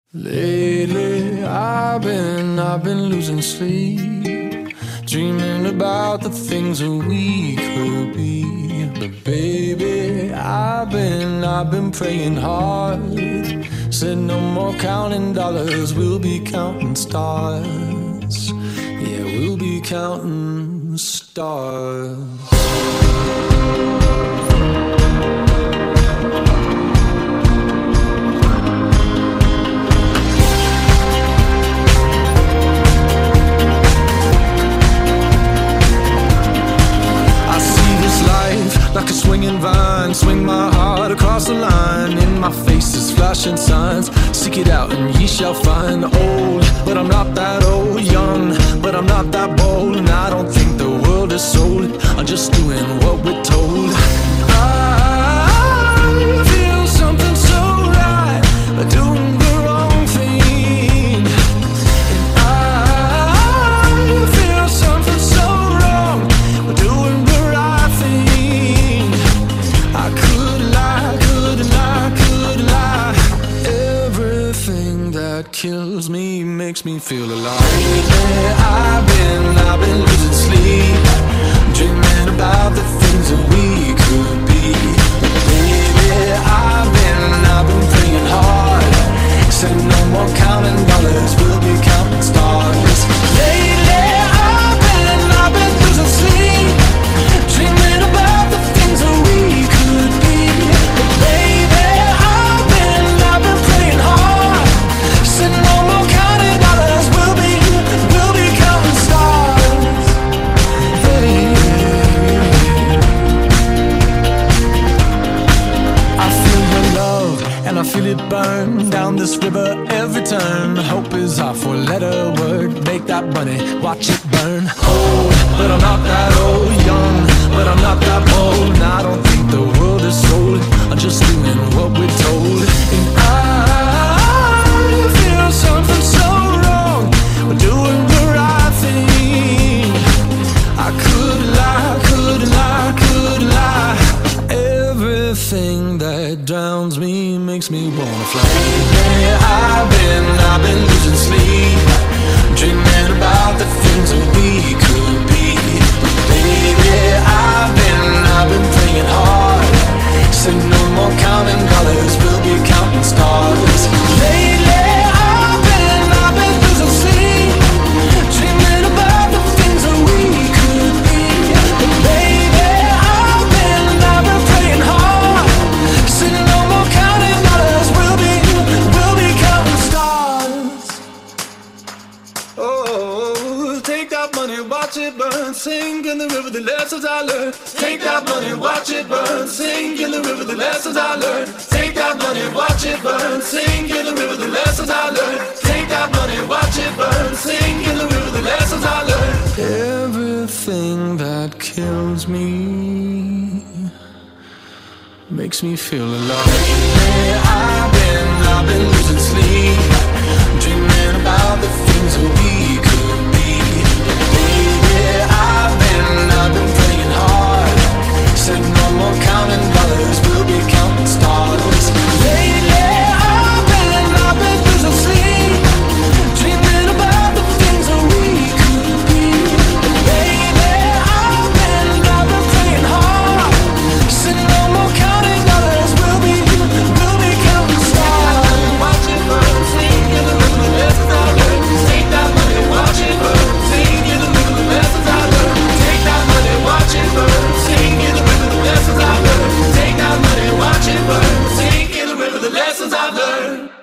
Lately, I've been losing sleep, dreaming about the things that we could be. But baby, I've been praying hard. Said no more counting dollars, we'll be counting stars. Yeah, we'll be counting stars. Like a swinging vine, swing my heart across the line. In my face is flashing signs. Seek it out and ye shall find. Old, but I'm not that old. Young, but I'm not that bold. And I don't think the world is sold. I'm just doing what we're told. I feel something so right, doing the wrong thing. And I feel something so wrong, doing the right thing. I could lie. Everything that kills me makes me feel alive. Lately, I've been losing sleep, dreaming about the things that we could be. Baby, I've been praying hard. Said no more counting dollars, we'll be counting stars. Lately, I've been losing sleep, dreaming about the things that we could be. Baby, I've been praying hard. Said no more counting dollars, we'll be counting stars. Hey. I feel your love and I feel it burn down this river every turn. Hope is our four-letter word. Make that money, watch it burn. Old, but I'm not that old. Young, but I'm not that bold. And I don't think the world is sold. I'm just doing what we're told. And I feel something so wrong, we're doing the right thing. I could lie. Everything that drowns me makes me wanna fly. Lately, I've been losing sleep, dreaming about the things that we could be. Baby, I've been praying hard. Said no more counting dollars, we'll be counting stars. Lately, I've been losing sleep, dreaming about the things that we could be. Baby, I've been praying hard. Said no more counting dollars, we'll be counting stars. Oh, take that money, watch it burn, sink in the river, the lessons I learned. Take that money, watch it burn, sink in the river, the lessons I learned. Take that money, watch it burn, sink in the river, the lessons I learned. Take that money, watch it burn, sink in the river, the lessons I learned. Everything that kills me makes me feel alive. Lately, I've been losing sleep, dreaming about the things that we could be. Baby, I've been praying hard. Said no more counting dollars, we'll be counting stars. Lately, I've been losing sleep, dreaming about the things that we could be. Baby, I've been praying hard. Said no more counting dollars, we'll be counting stars. Watch it burn, sink in the river, the lessons I learned. Take that money, watch it burn, sink in the river, the lessons I learned. Take that money, watch it burn, sink in the river, the lessons I learned. Take that money, watch it burn, sink in the river, the lessons I learned.